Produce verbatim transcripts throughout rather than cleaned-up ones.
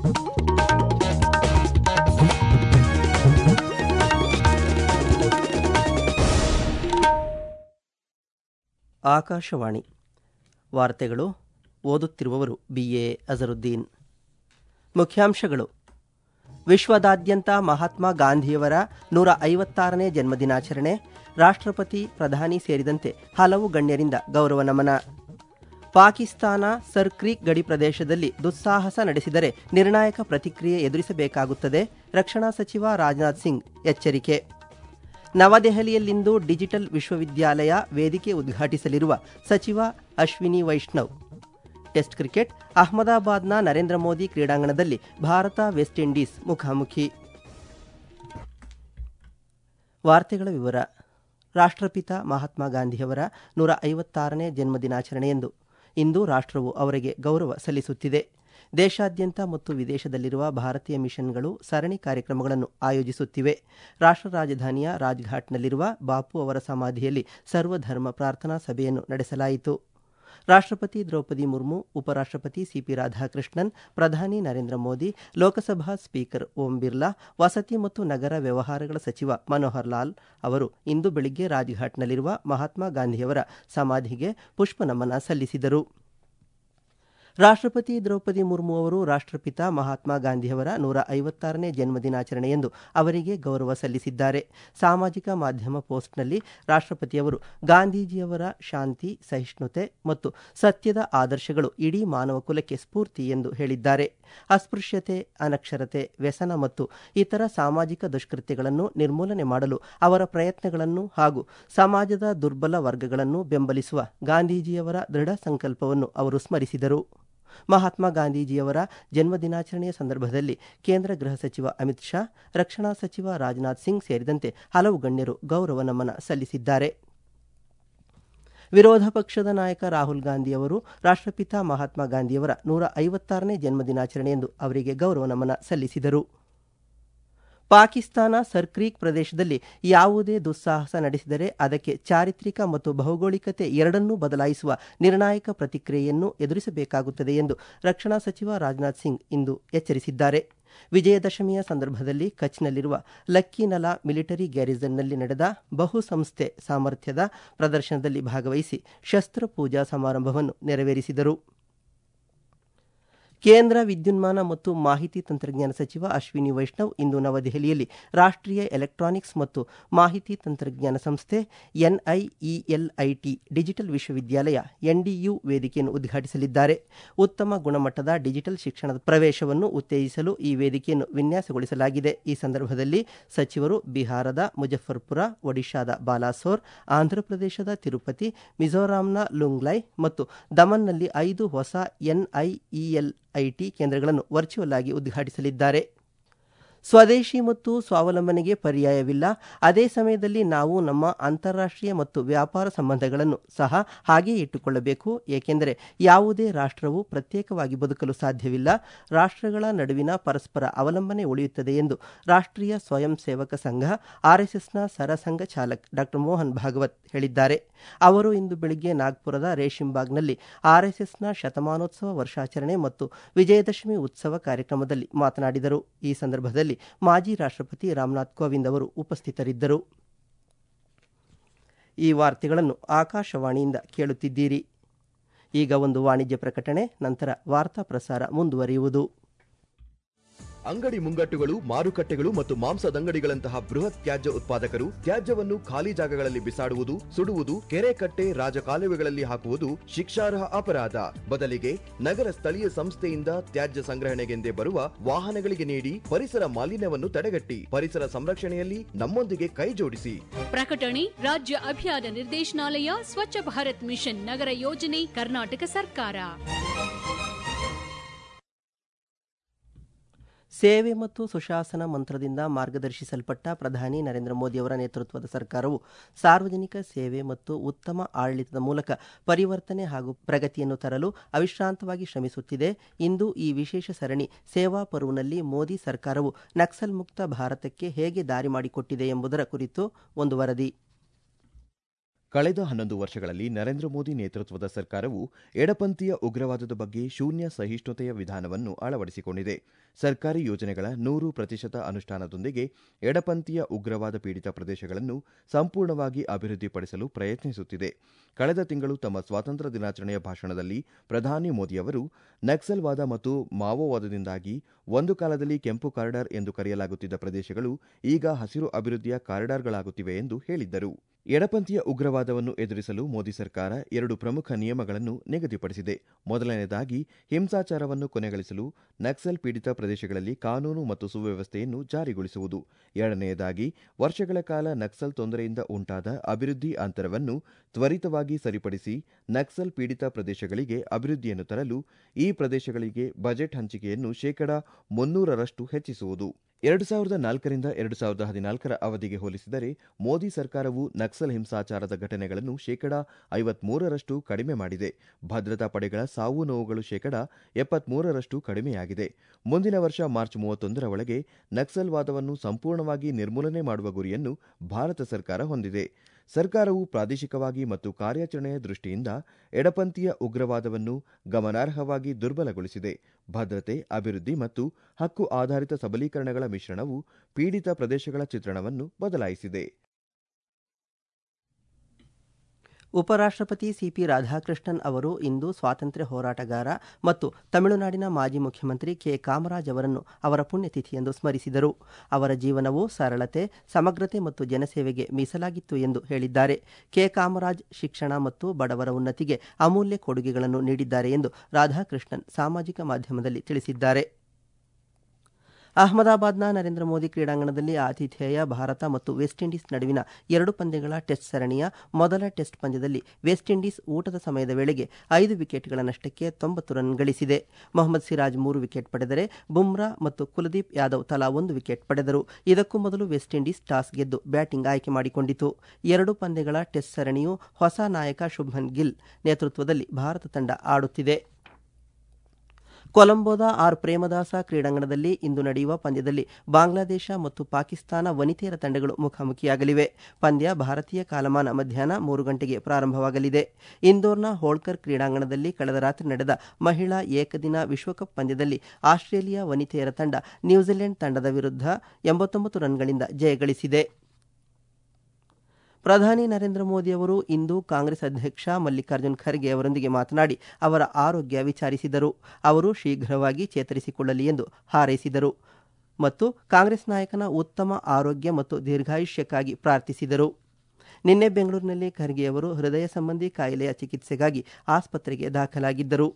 ಆಕಾಶವಾಣಿ ವಾರ್ತೆಗಳು. ಓದುತ್ತಿರುವವರು B A Azharuddin. ಮುಖ್ಯಾಂಶಗಳು: ವಿಶ್ವದಾದ್ಯಂತ ಮಹಾತ್ಮ ಗಾಂಧಿಯವರ ನೂರ ಐವತ್ತಾರನೇ ಜನ್ಮದಿನಾಚರಣೆ, ರಾಷ್ಟ್ರಪತಿ, ಪ್ರಧಾನಿ ಸೇರಿದಂತೆ ಹಲವು ಗಣ್ಯರಿಂದ ಗೌರವ ನಮನ. ಪಾಕಿಸ್ತಾನ ಸರ್ಕ್ರೀಕ್ ಗಡಿ ಪ್ರದೇಶದಲ್ಲಿ ದುಸ್ಸಾಹಸ ನಡೆಸಿದರೆ ನಿರ್ಣಾಯಕ ಪ್ರತಿಕ್ರಿಯೆ ಎದುರಿಸಬೇಕಾಗುತ್ತದೆ, ರಕ್ಷಣಾ ಸಚಿವ ರಾಜನಾಥ್ ಸಿಂಗ್ ಎಚ್ಚರಿಕೆ. ನವದೆಹಲಿಯಲ್ಲಿಂದು ಡಿಜಿಟಲ್ ವಿಶ್ವವಿದ್ಯಾಲಯ ವೇದಿಕೆ ಉದ್ಘಾಟಿಸಲಿರುವ ಸಚಿವ ಅಶ್ವಿನಿ ವೈಷ್ಣವ್. ಟೆಸ್ಟ್ ಕ್ರಿಕೆಟ್, ಅಹಮದಾಬಾದ್ನ ನರೇಂದ್ರ ಮೋದಿ ಕ್ರೀಡಾಂಗಣದಲ್ಲಿ ಭಾರತ ವೆಸ್ಟ್ ಇಂಡೀಸ್ ಮುಖಾಮುಖಿ. ವಾರ್ತೆಗಳ ವಿವರ. ರಾಷ್ಟ್ರಪಿತ ಮಹಾತ್ಮ ಗಾಂಧಿಯವರ ನೂರ ಐವತ್ತಾರನೇ ಜನ್ಮದಿನಾಚರಣೆಯಂದು ಇಂದು ರಾಷ್ಟ್ರವು ಅವರಿಗೆ ಗೌರವ ಸಲ್ಲಿಸುತ್ತಿದೆ. ದೇಶಾದ್ಯಂತ ಮತ್ತು ವಿದೇಶದಲ್ಲಿರುವ ಭಾರತೀಯ ಮಿಷನ್ಗಳು ಸರಣಿ ಕಾರ್ಯಕ್ರಮಗಳನ್ನು ಆಯೋಜಿಸುತ್ತಿವೆ. ರಾಷ್ಟ್ರ ರಾಜಧಾನಿಯ ರಾಜ್ಘಾಟ್ನಲ್ಲಿರುವ ಬಾಪು ಅವರ ಸಮಾಧಿಯಲ್ಲಿ ಸರ್ವಧರ್ಮ ಪ್ರಾರ್ಥನಾ ಸಭೆಯನ್ನು ನಡೆಸಲಾಯಿತು. ರಾಷ್ಟ್ರಪತಿ ದ್ರೌಪದಿ ಮುರ್ಮು, ಉಪರಾಷ್ಟ್ರಪತಿ ಸಿಪಿ ರಾಧಾಕೃಷ್ಣನ್, ಪ್ರಧಾನಿ ನರೇಂದ್ರ ಮೋದಿ, ಲೋಕಸಭಾ ಸ್ಪೀಕರ್ ಓಂ ಬಿರ್ಲಾ, ವಸತಿ ಮತ್ತು ನಗರ ವ್ಯವಹಾರಗಳ ಸಚಿವ ಮನೋಹರ್ ಲಾಲ್ ಅವರು ಇಂದು ಬೆಳಿಗ್ಗೆ ರಾಜ್ಘಾಟ್ನಲ್ಲಿರುವ ಮಹಾತ್ಮ ಗಾಂಧಿಯವರ ಸಮಾಧಿಗೆ ಪುಷ್ಪ ನಮನ ಸಲ್ಲಿಸಿದರು. ರಾಷ್ಟ್ರಪತಿ ದ್ರೌಪದಿ ಮುರ್ಮು ಅವರು ರಾಷ್ಟ್ರಪಿತ ಮಹಾತ್ಮ ಗಾಂಧಿಯವರ ನೂರ ಐವತ್ತಾರನೇ ಜನ್ಮದಿನಾಚರಣೆಯಂದು ಅವರಿಗೆ ಗೌರವ ಸಲ್ಲಿಸಿದ್ದಾರೆ. ಸಾಮಾಜಿಕ ಮಾಧ್ಯಮ ಪೋಸ್ಟ್ನಲ್ಲಿ ರಾಷ್ಟ್ರಪತಿಯವರು ಗಾಂಧೀಜಿಯವರ ಶಾಂತಿ, ಸಹಿಷ್ಣುತೆ ಮತ್ತು ಸತ್ಯದ ಆದರ್ಶಗಳು ಇಡೀ ಮಾನವ ಕುಲಕ್ಕೆ ಸ್ಫೂರ್ತಿ ಎಂದು ಹೇಳಿದ್ದಾರೆ. ಅಸ್ಪೃಶ್ಯತೆ, ಅನಕ್ಷರತೆ, ವ್ಯಸನ ಮತ್ತು ಇತರ ಸಾಮಾಜಿಕ ದುಷ್ಕೃತ್ಯಗಳನ್ನು ನಿರ್ಮೂಲನೆ ಮಾಡಲು ಅವರ ಪ್ರಯತ್ನಗಳನ್ನು ಹಾಗೂ ಸಮಾಜದ ದುರ್ಬಲ ವರ್ಗಗಳನ್ನು ಬೆಂಬಲಿಸುವ ಗಾಂಧೀಜಿಯವರ ದೃಢ ಸಂಕಲ್ಪವನ್ನು ಅವರು ಸ್ಮರಿಸಿದರು. ಮಹಾತ್ಮ ಗಾಂಧೀಜಿಯವರ ಜನ್ಮದಿನಾಚರಣೆಯ ಸಂದರ್ಭದಲ್ಲಿ ಕೇಂದ್ರ ಗೃಹ ಸಚಿವ ಅಮಿತ್ ಶಾ, ರಕ್ಷಣಾ ಸಚಿವ ರಾಜನಾಥ್ ಸಿಂಗ್ ಸೇರಿದಂತೆ ಹಲವು ಗಣ್ಯರು ಗೌರವ ನಮನ ಸಲ್ಲಿಸಿದ್ದಾರೆ. ವಿರೋಧ ಪಕ್ಷದ ನಾಯಕ ರಾಹುಲ್ ಗಾಂಧಿ ಅವರು ರಾಷ್ಟ್ರಪಿತ ಮಹಾತ್ಮ ಗಾಂಧಿಯವರ ನೂರ ಐವತ್ತಾರನೇ ಜನ್ಮದಿನಾಚರಣೆಯಂದು ಅವರಿಗೆ ಗೌರವ ನಮನ ಸಲ್ಲಿಸಿದರು. ಪಾಕಿಸ್ತಾನ ಸರ್ಕ್ರೀಕ್ ಪ್ರದೇಶದಲ್ಲಿ ಯಾವುದೇ ದುಸ್ಸಾಹಸ ನಡೆಸಿದರೆ ಅದಕ್ಕೆ ಚಾರಿತ್ರಿಕ ಮತ್ತು ಭೌಗೋಳಿಕತೆ ಎರಡನ್ನೂ ಬದಲಾಯಿಸುವ ನಿರ್ಣಾಯಕ ಪ್ರತಿಕ್ರಿಯೆಯನ್ನು ಎದುರಿಸಬೇಕಾಗುತ್ತದೆ ಎಂದು ರಕ್ಷಣಾ ಸಚಿವ ರಾಜನಾಥ್ ಸಿಂಗ್ ಇಂದು ಎಚ್ಚರಿಸಿದ್ದಾರೆ. ವಿಜಯದಶಮಿಯ ಸಂದರ್ಭದಲ್ಲಿ ಕಚ್ನಲ್ಲಿರುವ ಲಕ್ಕಿನಲಾ ಮಿಲಿಟರಿ ಗ್ಯಾರಿಸನ್ನಲ್ಲಿ ನಡೆದ ಬಹುಸಂಸ್ಥೆ ಸಾಮರ್ಥ್ಯದ ಪ್ರದರ್ಶನದಲ್ಲಿ ಭಾಗವಹಿಸಿ ಶಸ್ತ್ರಪೂಜಾ ಸಮಾರಂಭವನ್ನು ನೆರವೇರಿಸಿದರು. ಕೇಂದ್ರ ವಿದ್ಯುನ್ಮಾನ ಮತ್ತು ಮಾಹಿತಿ ತಂತ್ರಜ್ಞಾನ ಸಚಿವ ಅಶ್ವಿನಿ ವೈಷ್ಣವ್ ಇಂದು ನವದೆಹಲಿಯಲ್ಲಿ ರಾಷ್ಟ್ರೀಯ ಎಲೆಕ್ಟ್ರಾನಿಕ್ಸ್ ಮತ್ತು ಮಾಹಿತಿ ತಂತ್ರಜ್ಞಾನ ಸಂಸ್ಥೆ ಎನ್ಐಇಎಲ್ಐಟಿ ಡಿಜಿಟಲ್ ವಿಶ್ವವಿದ್ಯಾಲಯ ಎನ್ಡಿಯು ವೇದಿಕೆಯನ್ನು ಉದ್ಘಾಟಿಸಲಿದ್ದಾರೆ. ಉತ್ತಮ ಗುಣಮಟ್ಟದ ಡಿಜಿಟಲ್ ಶಿಕ್ಷಣದ ಪ್ರವೇಶವನ್ನು ಉತ್ತೇಜಿಸಲು ಈ ವೇದಿಕೆಯನ್ನು ವಿನ್ಯಾಸಗೊಳಿಸಲಾಗಿದೆ. ಈ ಸಂದರ್ಭದಲ್ಲಿ ಸಚಿವರು ಬಿಹಾರದ ಮುಜಫರ್ಪುರ, ಒಡಿಶಾದ ಬಾಲಾಸೋರ್, ಆಂಧ್ರಪ್ರದೇಶದ ತಿರುಪತಿ, ಮಿಜೋರಾಂನ ಲುಂಗ್ಲೈ ಮತ್ತು ದಮನ್ನಲ್ಲಿ ಐದು ಹೊಸ ಎನ್ಐಇಎಲ್ ಐಟಿ ಕೇಂದ್ರಗಳನ್ನು ವರ್ಚುವಲ್ ಆಗಿ ಉದ್ಘಾಟಿಸಲಿದ್ದಾರೆ. ಸ್ವದೇಶಿ ಮತ್ತು ಸ್ವಾವಲಂಬನೆಗೆ ಪರ್ಯಾಯವಿಲ್ಲ. ಅದೇ ಸಮಯದಲ್ಲಿ ನಾವು ನಮ್ಮ ಅಂತಾರಾಷ್ಟ್ರೀಯ ಮತ್ತು ವ್ಯಾಪಾರ ಸಂಬಂಧಗಳನ್ನು ಸಹ ಹಾಗೆಯೇ ಇಟ್ಟುಕೊಳ್ಳಬೇಕು. ಏಕೆಂದರೆ ಯಾವುದೇ ರಾಷ್ಟ್ರವು ಪ್ರತ್ಯೇಕವಾಗಿ ಬದುಕಲು ಸಾಧ್ಯವಿಲ್ಲ. ರಾಷ್ಟ್ರಗಳ ನಡುವಿನ ಪರಸ್ಪರ ಅವಲಂಬನೆ ಉಳಿಯುತ್ತದೆ ಎಂದು ರಾಷ್ಟ್ರೀಯ ಸ್ವಯಂ ಸೇವಕ ಸಂಘ ಆರ್ಎಸ್ಎಸ್ನ ಸರಸಂಘ ಚಾಲಕ್ ಡಾ ಮೋಹನ್ ಭಾಗವತ್ ಹೇಳಿದ್ದಾರೆ. ಅವರು ಇಂದು ಬೆಳಿಗ್ಗೆ ನಾಗ್ಪುರದ ರೇಷಿಂಬಾಗ್ನಲ್ಲಿ ಆರ್ಎಸ್ಎಸ್ನ ಶತಮಾನೋತ್ಸವ ವರ್ಷಾಚರಣೆ ಮತ್ತು ವಿಜಯದಶಮಿ ಉತ್ಸವ ಕಾರ್ಯಕ್ರಮದಲ್ಲಿ ಮಾತನಾಡಿದರು. ಈ ಸಂದರ್ಭದಲ್ಲಿ ಮಾಜಿ ರಾಷ್ಟ್ರಪತಿ ರಾಮನಾಥ್ ಕೋವಿಂದ್ ಅವರು ಉಪಸ್ಥಿತರಿದ್ದರು. ಈ ವಾರ್ತೆಗಳನ್ನು ಆಕಾಶವಾಣಿಯಿಂದ ಕೇಳುತ್ತಿದ್ದೀರಿ. ಈಗ ಒಂದು ವಾಣಿಜ್ಯ ಪ್ರಕಟಣೆ, ನಂತರ ವಾರ್ತಾ ಪ್ರಸಾರ ಮುಂದುವರಿಯುವುದು. ಅಂಗಡಿ ಮುಂಗಟ್ಟುಗಳು, ಮಾರುಕಟ್ಟೆಗಳು ಮತ್ತು ಮಾಂಸದಂಗಡಿಗಳಂತಹ ಬೃಹತ್ ತ್ಯಾಜ್ಯ ಉತ್ಪಾದಕರು ತ್ಯಾಜ್ಯವನ್ನು ಖಾಲಿ ಜಾಗಗಳಲ್ಲಿ ಬಿಸಾಡುವುದು, ಸುಡುವುದು, ಕೆರೆ ಕಟ್ಟೆ, ರಾಜಕಾಲುವೆಗಳಲ್ಲಿ ಹಾಕುವುದು ಶಿಕ್ಷಾರ್ಹ ಅಪರಾಧ. ಬದಲಿಗೆ ನಗರ ಸ್ಥಳೀಯ ಸಂಸ್ಥೆಯಿಂದ ತ್ಯಾಜ್ಯ ಸಂಗ್ರಹಣೆಗೆಂದೇ ಬರುವ ವಾಹನಗಳಿಗೆ ನೀಡಿ ಪರಿಸರ ಮಾಲಿನ್ಯವನ್ನು ತಡೆಗಟ್ಟಿ ಪರಿಸರ ಸಂರಕ್ಷಣೆಯಲ್ಲಿ ನಮ್ಮೊಂದಿಗೆ ಕೈ ಜೋಡಿಸಿ. ಪ್ರಕಟಣೆ ರಾಜ್ಯ ಅಭಿಯಾನ ನಿರ್ದೇಶನಾಲಯ, ಸ್ವಚ್ಛ ಭಾರತ್ ಮಿಷನ್ ನಗರ ಯೋಜನೆ, ಕರ್ನಾಟಕ ಸರ್ಕಾರ. ಸೇವೆ ಮತ್ತು ಸುಶಾಸನ ಮಂತ್ರದಿಂದ ಮಾರ್ಗದರ್ಶಿಸಲ್ಪಟ್ಟ ಪ್ರಧಾನಿ ನರೇಂದ್ರ ಮೋದಿ ಅವರ ನೇತೃತ್ವದ ಸರ್ಕಾರವು ಸಾರ್ವಜನಿಕ ಸೇವೆ ಮತ್ತು ಉತ್ತಮ ಆಡಳಿತದ ಮೂಲಕ ಪರಿವರ್ತನೆ ಹಾಗೂ ಪ್ರಗತಿಯನ್ನು ತರಲು ಅವಿಶ್ರಾಂತವಾಗಿ ಶ್ರಮಿಸುತ್ತಿದೆ. ಇಂದು ಈ ವಿಶೇಷ ಸರಣಿ ಸೇವಾ ಪರ್ವ್ನಲ್ಲಿ ಮೋದಿ ಸರ್ಕಾರವು ನಕ್ಸಲ್ ಮುಕ್ತ ಭಾರತಕ್ಕೆ ಹೇಗೆ ದಾರಿ ಮಾಡಿಕೊಟ್ಟಿದೆ ಎಂಬುದರ ಕುರಿತು ಒಂದು ವರದಿ. ಕಳೆದ ಹನ್ನೊಂದು ವರ್ಷಗಳಲ್ಲಿ ನರೇಂದ್ರ ಮೋದಿ ನೇತೃತ್ವದ ಸರ್ಕಾರವು ಎಡಪಂಥೀಯ ಉಗ್ರವಾದದ ಬಗ್ಗೆ ಶೂನ್ಯ ಸಹಿಷ್ಣುತೆಯ ವಿಧಾನವನ್ನು ಅಳವಡಿಸಿಕೊಂಡಿದೆ. ಸರ್ಕಾರಿ ಯೋಜನೆಗಳ ನೂರು ಪ್ರತಿಶತ ಅನುಷ್ಠಾನದೊಂದಿಗೆ ಎಡಪಂಥೀಯ ಉಗ್ರವಾದ ಪೀಡಿತ ಪ್ರದೇಶಗಳನ್ನು ಸಂಪೂರ್ಣವಾಗಿ ಅಭಿವೃದ್ಧಿಪಡಿಸಲು ಪ್ರಯತ್ನಿಸುತ್ತಿದೆ. ಕಳೆದ ತಿಂಗಳು ತಮ್ಮ ಸ್ವಾತಂತ್ರ್ಯ ದಿನಾಚರಣೆಯ ಭಾಷಣದಲ್ಲಿ ಪ್ರಧಾನಿ ಮೋದಿಯವರು ನಕ್ಸಲ್ವಾದ ಮತ್ತು ಮಾವೋವಾದದಿಂದಾಗಿ ಒಂದು ಕಾಲದಲ್ಲಿ ಕೆಂಪು ಕಾರಿಡಾರ್ ಎಂದು ಕರೆಯಲಾಗುತ್ತಿದ್ದ ಪ್ರದೇಶಗಳು ಈಗ ಹಸಿರು ಅಭಿವೃದ್ಧಿಯ ಕಾರಿಡಾರ್ಗಳಾಗುತ್ತಿವೆ ಎಂದು ಹೇಳಿದ್ದರು. ಎಡಪಂಥೀಯ ಉಗ್ರವಾದವನ್ನು ಎದುರಿಸಲು ಮೋದಿ ಸರ್ಕಾರ ಎರಡು ಪ್ರಮುಖ ನಿಯಮಗಳನ್ನು ನಿಗದಿಪಡಿಸಿದೆ. ಮೊದಲನೆಯದಾಗಿ, ಹಿಂಸಾಚಾರವನ್ನು ಕೊನೆಗಳಿಸಲು ನಕ್ಸಲ್ ಪೀಡಿತ ಪ್ರದೇಶಗಳಲ್ಲಿ ಕಾನೂನು ಮತ್ತು ಸುವ್ಯವಸ್ಥೆಯನ್ನು ಜಾರಿಗೊಳಿಸುವುದು. ಎರಡನೆಯದಾಗಿ, ವರ್ಷಗಳ ಕಾಲ ನಕ್ಸಲ್ ತೊಂದರೆಯಿಂದ ಉಂಟಾದ ಅಭಿವೃದ್ಧಿ ಅಂತರವನ್ನು ತ್ವರಿತವಾಗಿ ಸರಿಪಡಿಸಿ ನಕ್ಸಲ್ ಪೀಡಿತ ಪ್ರದೇಶಗಳಿಗೆ ಅಭಿವೃದ್ಧಿಯನ್ನು ತರಲು ಈ ಪ್ರದೇಶಗಳಿಗೆ ಬಜೆಟ್ ಹಂಚಿಕೆಯನ್ನು ಶೇಕಡಾ ಮುನ್ನೂರರಷ್ಟು ಹೆಚ್ಚಿಸುವುದು. ಎರಡು ಸಾವಿರದ ನಾಲ್ಕರಿಂದ ಎರಡು ಸಾವಿರದ ಹದಿನಾಲ್ಕರ ಅವಧಿಗೆ ಹೋಲಿಸಿದರೆ ಮೋದಿ ಸರ್ಕಾರವು ನಕ್ಸಲ್ ಹಿಂಸಾಚಾರದ ಘಟನೆಗಳನ್ನು ಶೇಕಡಾ ಐವತ್ಮೂರರಷ್ಟು ಕಡಿಮೆ ಮಾಡಿದೆ. ಭದ್ರತಾ ಪಡೆಗಳ ಸಾವು ನೋವುಗಳು ಶೇಕಡಾ ಎಪ್ಪತ್ಮೂರರಷ್ಟು ಕಡಿಮೆಯಾಗಿದೆ. ಮುಂದಿನ ವರ್ಷ ಮಾರ್ಚ್ ಮೂವತ್ತೊಂದರ ಒಳಗೆ ನಕ್ಸಲ್ವಾದವನ್ನು ಸಂಪೂರ್ಣವಾಗಿ ನಿರ್ಮೂಲನೆ ಮಾಡುವ ಗುರಿಯನ್ನು ಭಾರತ ಸರ್ಕಾರ ಹೊಂದಿದೆ. ಸರ್ಕಾರವು ಪ್ರಾದೇಶಿಕವಾಗಿ ಮತ್ತು ಕಾರ್ಯಾಚರಣೆಯ ದೃಷ್ಟಿಯಿಂದ ಎಡಪಂಥೀಯ ಉಗ್ರವಾದವನ್ನು ಗಮನಾರ್ಹವಾಗಿ ದುರ್ಬಲಗೊಳಿಸಿದೆ. ಭದ್ರತೆ, ಅಭಿವೃದ್ಧಿ ಮತ್ತು ಹಕ್ಕು ಆಧಾರಿತ ಸಬಲೀಕರಣಗಳ ಮಿಶ್ರಣವು ಪೀಡಿತ ಪ್ರದೇಶಗಳ ಚಿತ್ರಣವನ್ನು ಬದಲಾಯಿಸಿದೆ. ಉಪರಾಷ್ಟ್ರಪತಿ ಸಿಪಿ ರಾಧಾಕೃಷ್ಣನ್ ಅವರು ಇಂದು ಸ್ವಾತಂತ್ರ್ಯ ಹೋರಾಟಗಾರ ಮತ್ತು ತಮಿಳುನಾಡಿನ ಮಾಜಿ ಮುಖ್ಯಮಂತ್ರಿ ಕೆ ಕಾಮರಾಜ್ ಅವರನ್ನು ಅವರ ಪುಣ್ಯತಿಥಿಯಂದು ಸ್ಮರಿಸಿದರು. ಅವರ ಜೀವನವು ಸರಳತೆ, ಸಮಗ್ರತೆ ಮತ್ತು ಜನಸೇವೆಗೆ ಮೀಸಲಾಗಿತ್ತು ಎಂದು ಹೇಳಿದ್ದಾರೆ. ಕೆ ಕಾಮರಾಜ್ ಶಿಕ್ಷಣ ಮತ್ತು ಬಡವರ ಉನ್ನತಿಗೆ ಅಮೂಲ್ಯ ಕೊಡುಗೆಗಳನ್ನು ನೀಡಿದ್ದಾರೆ ಎಂದು ರಾಧಾಕೃಷ್ಣನ್ ಸಾಮಾಜಿಕ ಮಾಧ್ಯಮದಲ್ಲಿ ತಿಳಿಸಿದ್ದಾರೆ. ಅಹಮದಾಬಾದ್ನ ನರೇಂದ್ರ ಮೋದಿ ಕ್ರೀಡಾಂಗಣದಲ್ಲಿ ಆತಿಥೇಯ ಭಾರತ ಮತ್ತು ವೆಸ್ಟ್ ಇಂಡೀಸ್ ನಡುವಿನ ಎರಡು ಪಂದ್ಯಗಳ ಟೆಸ್ಟ್ ಸರಣಿಯ ಮೊದಲ ಟೆಸ್ಟ್ ಪಂದ್ಯದಲ್ಲಿ ವೆಸ್ಟ್ ಇಂಡೀಸ್ ಊಟದ ಸಮಯದ ವೇಳೆಗೆ ಐದು ವಿಕೆಟ್ಗಳ ನಷ್ಟಕ್ಕೆ ತೊಂಬತ್ತು ರನ್ ಗಳಿಸಿದೆ. ಮೊಹಮ್ಮದ್ ಸಿರಾಜ್ ಮೂರು ವಿಕೆಟ್ ಪಡೆದರೆ ಬುಮ್ರಾ ಮತ್ತು ಕುಲದೀಪ್ ಯಾದವ್ ತಲಾ ಒಂದು ವಿಕೆಟ್ ಪಡೆದರು. ಇದಕ್ಕೂ ಮೊದಲು ವೆಸ್ಟ್ ಇಂಡೀಸ್ ಟಾಸ್ ಗೆದ್ದು ಬ್ಯಾಟಿಂಗ್ ಆಯ್ಕೆ ಮಾಡಿಕೊಂಡಿತು. ಎರಡು ಪಂದ್ಯಗಳ ಟೆಸ್ಟ್ ಸರಣಿಯು ಹೊಸ ನಾಯಕ ಶುಭ್ಮನ್ ಗಿಲ್ ನೇತೃತ್ವದಲ್ಲಿ ಭಾರತ ತಂಡ ಆಡುತ್ತಿದೆ. ಕೊಲಂಬೋದ ಆರ್ ಪ್ರೇಮದಾಸ ಕ್ರೀಡಾಂಗಣದಲ್ಲಿ ಇಂದು ನಡೆಯುವ ಪಂದ್ಯದಲ್ಲಿ ಬಾಂಗ್ಲಾದೇಶ ಮತ್ತು ಪಾಕಿಸ್ತಾನ ವನಿತೆಯರ ತಂಡಗಳು ಮುಖಾಮುಖಿಯಾಗಲಿವೆ. ಪಂದ್ಯ ಭಾರತೀಯ ಕಾಲಮಾನ ಮಧ್ಯಾಹ್ನ ಮೂರು ಗಂಟೆಗೆ ಪ್ರಾರಂಭವಾಗಲಿದೆ. ಇಂದೋರ್ನ ಹೋಳ್ಕರ್ ಕ್ರೀಡಾಂಗಣದಲ್ಲಿ ಕಳೆದ ರಾತ್ರಿ ನಡೆದ ಮಹಿಳಾ ಏಕದಿನ ವಿಶ್ವಕಪ್ ಪಂದ್ಯದಲ್ಲಿ ಆಸ್ಟ್ರೇಲಿಯಾ ವನಿತೆಯರ ತಂಡ ನ್ಯೂಜಿಲೆಂಡ್ ತಂಡದ ವಿರುದ್ಧ ಎಂಬತ್ತೊಂಬತ್ತು ರನ್ಗಳಿಂದ ಜಯಗಳಿಸಿದೆ. ಪ್ರಧಾನಿ ನರೇಂದ್ರ ಮೋದಿ ಅವರು ಇಂದು ಕಾಂಗ್ರೆಸ್ ಅಧ್ಯಕ್ಷ ಮಲ್ಲಿಕಾರ್ಜುನ್ ಖರ್ಗೆ ಅವರೊಂದಿಗೆ ಮಾತನಾಡಿ ಅವರ ಆರೋಗ್ಯ ವಿಚಾರಿಸಿದರು. ಅವರು ಶೀಘ್ರವಾಗಿ ಚೇತರಿಸಿಕೊಳ್ಳಲಿ ಎಂದು ಹಾರೈಸಿದರು ಮತ್ತು ಕಾಂಗ್ರೆಸ್ ನಾಯಕನ ಉತ್ತಮ ಆರೋಗ್ಯ ಮತ್ತು ದೀರ್ಘಾಯುಷ್ಯಕ್ಕಾಗಿ ಪ್ರಾರ್ಥಿಸಿದರು. ನಿನ್ನೆ ಬೆಂಗಳೂರಿನಲ್ಲಿ ಖರ್ಗೆ ಅವರು ಹೃದಯ ಸಂಬಂಧಿ ಕಾಯಿಲೆಯ ಚಿಕಿತ್ಸೆಗಾಗಿ ಆಸ್ಪತ್ರೆಗೆ ದಾಖಲಾಗಿದ್ದರು.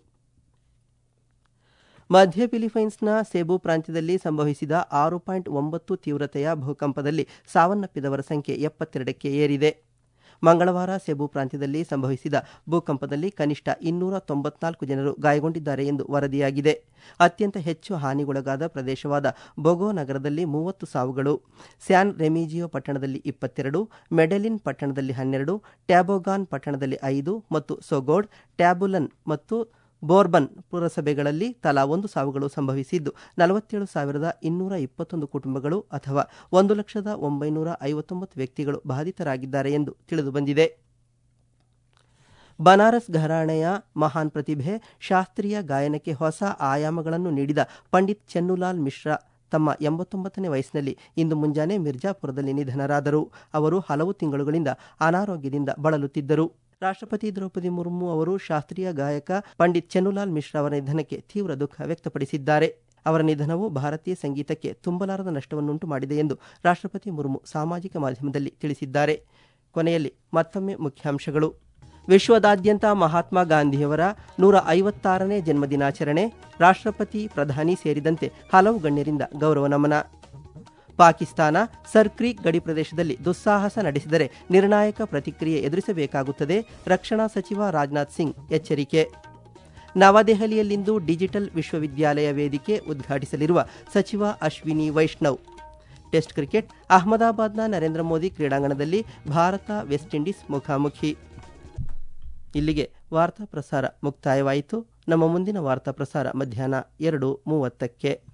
ಮಧ್ಯ ಫಿಲಿಪೈನ್ಸ್ನ ಸೆಬು ಪ್ರಾಂತ್ಯದಲ್ಲಿ ಸಂಭವಿಸಿದ ಆರು ಪಾಯಿಂಟ್ ಒಂಬತ್ತು ತೀವ್ರತೆಯ ಭೂಕಂಪದಲ್ಲಿ ಸಾವನ್ನಪ್ಪಿದವರ ಸಂಖ್ಯೆ ಎಪ್ಪತ್ತೆರಡಕ್ಕೆ ಏರಿದೆ. ಮಂಗಳವಾರ ಸೆಬು ಪ್ರಾಂತ್ಯದಲ್ಲಿ ಸಂಭವಿಸಿದ ಭೂಕಂಪದಲ್ಲಿ ಕನಿಷ್ಠ ಇನ್ನೂರ ತೊಂಬತ್ನಾಲ್ಕು ಜನರು ಗಾಯಗೊಂಡಿದ್ದಾರೆ ಎಂದು ವರದಿಯಾಗಿದೆ. ಅತ್ಯಂತ ಹೆಚ್ಚು ಹಾನಿಗೊಳಗಾದ ಪ್ರದೇಶವಾದ ಬೊಗೊ ನಗರದಲ್ಲಿ ಮೂವತ್ತು ಸಾವುಗಳು, ಸ್ಯಾನ್ ರೆಮಿಜಿಯೋ ಪಟ್ಟಣದಲ್ಲಿ ಇಪ್ಪತ್ತೆರಡು, ಮೆಡೆಲಿನ್ ಪಟ್ಟಣದಲ್ಲಿ ಹನ್ನೆರಡು, ಟ್ಯಾಬೋಗಾನ್ ಪಟ್ಟಣದಲ್ಲಿ ಐದು ಮತ್ತು ಸೊಗೋಡ್, ಟ್ಯಾಬುಲನ್ ಮತ್ತು ಬೋರ್ಬನ್ ಪುರಸಭೆಗಳಲ್ಲಿ ತಲಾ ಒಂದು ಸಾವುಗಳು ಸಂಭವಿಸಿದ್ದು ನಲವತ್ತೇಳು ಸಾವಿರದ ಇನ್ನೂರ ಇಪ್ಪತ್ತೊಂದು ಕುಟುಂಬಗಳು ಅಥವಾ ಒಂದು ಲಕ್ಷದ ಒಂಬೈನೂರ ಐವತ್ತೊಂಬತ್ತು ವ್ಯಕ್ತಿಗಳು ಬಾಧಿತರಾಗಿದ್ದಾರೆ ಎಂದು ತಿಳಿದುಬಂದಿದೆ. ಬನಾರಸ್ ಘರಾಣೆಯ ಮಹಾನ್ ಪ್ರತಿಭೆ, ಶಾಸ್ತ್ರೀಯ ಗಾಯನಕ್ಕೆ ಹೊಸ ಆಯಾಮಗಳನ್ನು ನೀಡಿದ ಪಂಡಿತ್ ಚೆನ್ನುಲಾಲ್ ಮಿಶ್ರಾ ತಮ್ಮ ಎಂಬತ್ತೊಂಬತ್ತನೇ ವಯಸ್ಸಿನಲ್ಲಿ ಇಂದು ಮುಂಜಾನೆ ಮಿರ್ಜಾಪುರದಲ್ಲಿ ನಿಧನರಾದರು. ಅವರು ಹಲವು ತಿಂಗಳುಗಳಿಂದ ಅನಾರೋಗ್ಯದಿಂದ ಬಳಲುತ್ತಿದ್ದರು. ರಾಷ್ಟ್ರಪತಿ ದ್ರೌಪದಿ ಮುರ್ಮು ಅವರು ಶಾಸ್ತ್ರೀಯ ಗಾಯಕ ಪಂಡಿತ್ ಚೆನ್ನುಲಾಲ್ ಮಿಶ್ರಾ ಅವರ ನಿಧನಕ್ಕೆ ತೀವ್ರ ದುಃಖ ವ್ಯಕ್ತಪಡಿಸಿದ್ದಾರೆ. ಅವರ ನಿಧನವು ಭಾರತೀಯ ಸಂಗೀತಕ್ಕೆ ತುಂಬಲಾರದ ನಷ್ಟವನ್ನುಂಟು ಮಾಡಿದೆ ಎಂದು ರಾಷ್ಟ್ರಪತಿ ಮುರ್ಮು ಸಾಮಾಜಿಕ ಮಾಧ್ಯಮದಲ್ಲಿ ತಿಳಿಸಿದ್ದಾರೆ. ಕೊನೆಯಲ್ಲಿ ಮತ್ತೊಮ್ಮೆ ಮುಖ್ಯಾಂಶಗಳು. ವಿಶ್ವದಾದ್ಯಂತ ಮಹಾತ್ಮ ಗಾಂಧಿಯವರ ನೂರ ಐವತ್ತಾರನೇ ಜನ್ಮದಿನಾಚರಣೆ, ರಾಷ್ಟ್ರಪತಿ, ಪ್ರಧಾನಿ ಸೇರಿದಂತೆ ಹಲವು ಗಣ್ಯರಿಂದ ಗೌರವ ನಮನ. ಪಾಕಿಸ್ತಾನ ಸರ್ಕ್ರೀಕ್ ಗಡಿ ಪ್ರದೇಶದಲ್ಲಿ ದುಸ್ಸಾಹಸ ನಡೆಸಿದರೆ ನಿರ್ಣಾಯಕ ಪ್ರತಿಕ್ರಿಯೆ ಎದುರಿಸಬೇಕಾಗುತ್ತದೆ, ರಕ್ಷಣಾ ಸಚಿವ ರಾಜನಾಥ್ ಸಿಂಗ್ ಎಚ್ಚರಿಕೆ. ನವದೆಹಲಿಯಲ್ಲಿಂದು ಡಿಜಿಟಲ್ ವಿಶ್ವವಿದ್ಯಾಲಯ ವೇದಿಕೆ ಉದ್ಘಾಟಿಸಲಿರುವ ಸಚಿವ ಅಶ್ವಿನಿ ವೈಷ್ಣವ್. ಟೆಸ್ಟ್ ಕ್ರಿಕೆಟ್, ಅಹಮದಾಬಾದ್ನ ನರೇಂದ್ರ ಮೋದಿ ಕ್ರೀಡಾಂಗಣದಲ್ಲಿ ಭಾರತ ವೆಸ್ಟ್ ಇಂಡೀಸ್ ಮುಖಾಮುಖಿ. ಇಲ್ಲಿಗೆ ವಾರ್ತಾ ಪ್ರಸಾರ ಮುಕ್ತಾಯವಾಯಿತು. ನಮ್ಮ ಮುಂದಿನ ವಾರ್ತಾ ಪ್ರಸಾರ ಮಧ್ಯಾಹ್ನ ಎರಡು ಮೂವತ್ತಕ್ಕೆ.